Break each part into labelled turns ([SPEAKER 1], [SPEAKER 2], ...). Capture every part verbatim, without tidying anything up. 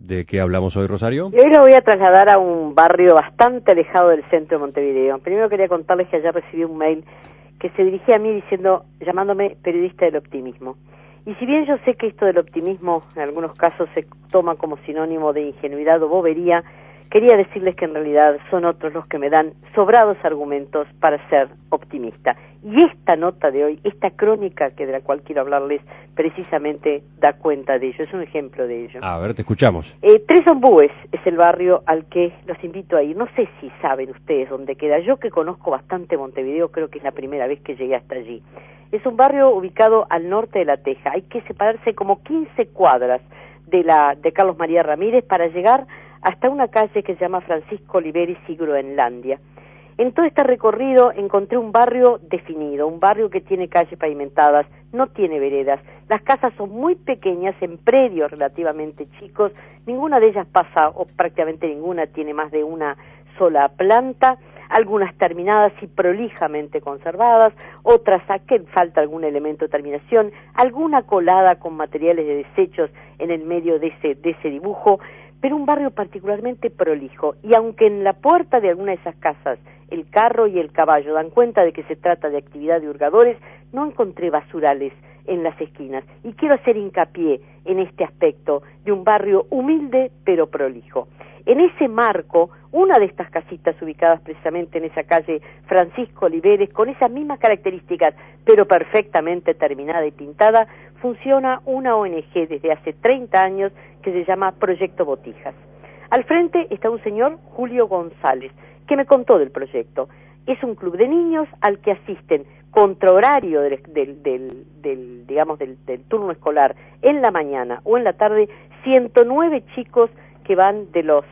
[SPEAKER 1] ¿De qué hablamos hoy, Rosario?
[SPEAKER 2] Y hoy lo voy a trasladar a un barrio bastante alejado del centro de Montevideo. Primero quería contarles que ayer recibí un mail que se dirigía a mí diciendo, llamándome periodista del optimismo. Y si bien yo sé que esto del optimismo en algunos casos se toma como sinónimo de ingenuidad o bobería, quería decirles que en realidad son otros los que me dan sobrados argumentos para ser optimista. Y esta nota de hoy, esta crónica que de la cual quiero hablarles, precisamente da cuenta de ello, es un ejemplo de ello.
[SPEAKER 1] A ver, te escuchamos.
[SPEAKER 2] Eh, Tres Ombúes es el barrio al que los invito a ir. No sé si saben ustedes dónde queda. Yo que conozco bastante Montevideo, creo que es la primera vez que llegué hasta allí. Es un barrio ubicado al norte de La Teja. Hay que separarse como quince cuadras de la de Carlos María Ramírez para llegar hasta una calle que se llama Francisco Oliveris y Groenlandia. En todo este recorrido encontré un barrio definido, un barrio que tiene calles pavimentadas, no tiene veredas, las casas son muy pequeñas, en predios relativamente chicos, ninguna de ellas pasa, o prácticamente ninguna tiene más de una sola planta, algunas terminadas y prolijamente conservadas, otras a que falta algún elemento de terminación, alguna colada con materiales de desechos en el medio de ese, de ese dibujo, pero un barrio particularmente prolijo, y aunque en la puerta de alguna de esas casas el carro y el caballo dan cuenta de que se trata de actividad de hurgadores, no encontré basurales en las esquinas, y quiero hacer hincapié en este aspecto de un barrio humilde pero prolijo. En ese marco, una de estas casitas ubicadas precisamente en esa calle Francisco Oliveres, con esas mismas características, pero perfectamente terminada y pintada, funciona una O N G desde hace treinta años que se llama Proyecto Botijas. Al frente está un señor, Julio González, que me contó del proyecto. Es un club de niños al que asisten contra horario del, del, del, del digamos, del, del turno escolar en la mañana o en la tarde, ciento nueve chicos que van de los,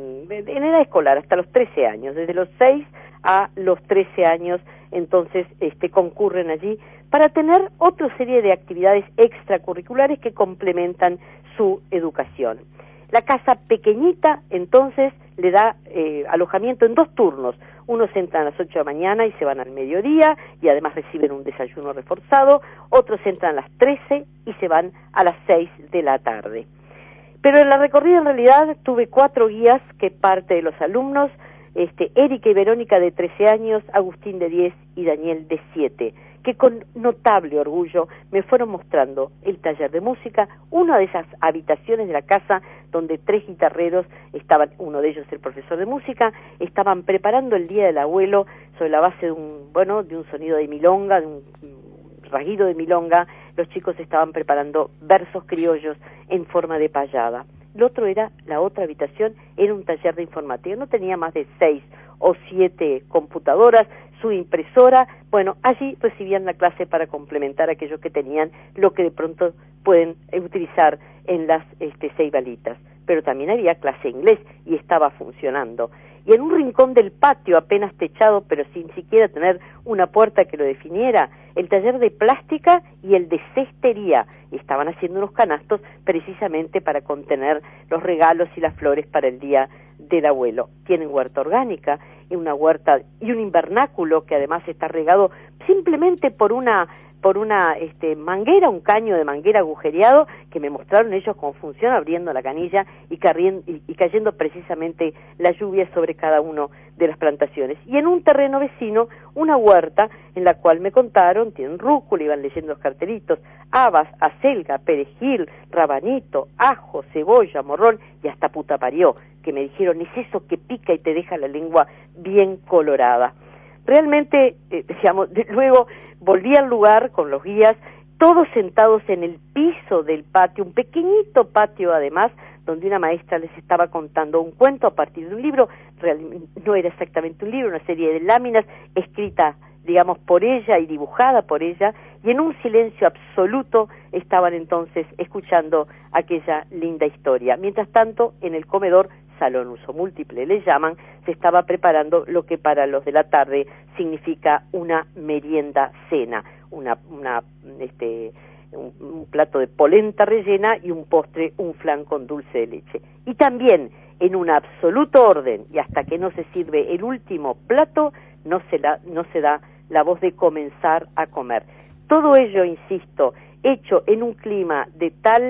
[SPEAKER 2] en edad escolar hasta los trece años, desde los seis a los trece años, entonces este, concurren allí para tener otra serie de actividades extracurriculares que complementan su educación. La casa pequeñita, entonces, le da eh, alojamiento en dos turnos. Unos entran a las ocho de la mañana y se van al mediodía y además reciben un desayuno reforzado. Otros entran a las trece y se van a las seis de la tarde. Pero en la recorrida en realidad tuve cuatro guías que parte de los alumnos, este, Erika y Verónica de trece años, Agustín de diez y Daniel de siete, que con notable orgullo me fueron mostrando el taller de música, una de esas habitaciones de la casa donde tres guitarreros estaban, uno de ellos el profesor de música, estaban preparando el Día del Abuelo sobre la base de un, bueno, de un sonido de milonga, de un rasguido de milonga. Los chicos estaban preparando versos criollos en forma de payada. Lo otro era, la otra habitación, era un taller de informática, no tenía más de seis o siete computadoras, su impresora, bueno, allí recibían la clase para complementar aquello que tenían, lo que de pronto pueden utilizar en las este, ceibalitas. Pero también había clase de inglés y estaba funcionando. Y en un rincón del patio, apenas techado, pero sin siquiera tener una puerta que lo definiera, el taller de plástica y el de cestería. Estaban haciendo unos canastos precisamente para contener los regalos y las flores para el Día del Abuelo. Tienen huerta orgánica, y una huerta y un invernáculo que además está regado simplemente por una por una este, manguera, un caño de manguera agujereado, que me mostraron ellos cómo funciona, abriendo la canilla y, carrien, y, y cayendo precisamente la lluvia sobre cada uno de las plantaciones. Y en un terreno vecino, una huerta en la cual me contaron, tienen rúcula, iban leyendo los cartelitos, habas, acelga, perejil, rabanito, ajo, cebolla, morrón y hasta puta parió, que me dijeron, es eso que pica y te deja la lengua bien colorada. Realmente, eh, digamos, de, luego volví al lugar con los guías, todos sentados en el piso del patio, un pequeñito patio además, donde una maestra les estaba contando un cuento a partir de un libro, realmente no era exactamente un libro, una serie de láminas escritas, digamos, por ella y dibujada por ella, y en un silencio absoluto estaban entonces escuchando aquella linda historia. Mientras tanto, en el comedor, salón uso múltiple le llaman, se estaba preparando lo que para los de la tarde significa una merienda cena, una, una este, un, un plato de polenta rellena y un postre, un flan con dulce de leche. Y también, en un absoluto orden, y hasta que no se sirve el último plato, no se, la, no se da la voz de comenzar a comer. Todo ello, insisto, hecho en un clima de tal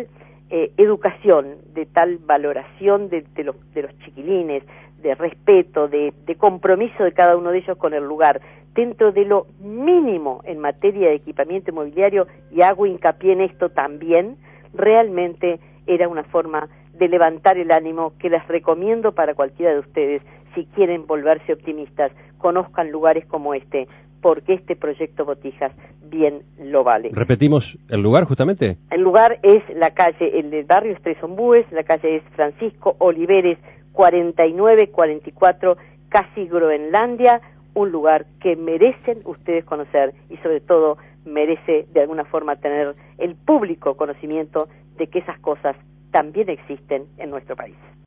[SPEAKER 2] eh, educación, de tal valoración de, de, los, de los chiquilines, de respeto, de, de compromiso de cada uno de ellos con el lugar, dentro de lo mínimo en materia de equipamiento inmobiliario, y hago hincapié en esto también, realmente era una forma de levantar el ánimo que les recomiendo para cualquiera de ustedes. Si quieren volverse optimistas, conozcan lugares como este, porque este proyecto Botijas bien lo vale.
[SPEAKER 1] ¿Repetimos el lugar justamente?
[SPEAKER 2] El lugar es la calle, el del barrio es Tres Ombúes, la calle es Francisco Oliveres cuarenta y nueve cuarenta y cuatro, casi Groenlandia, un lugar que merecen ustedes conocer y sobre todo merece de alguna forma tener el público conocimiento de que esas cosas también existen en nuestro país.